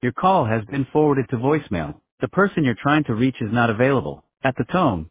Your call has been forwarded to voicemail. The person you're trying to reach is not available. At the tone,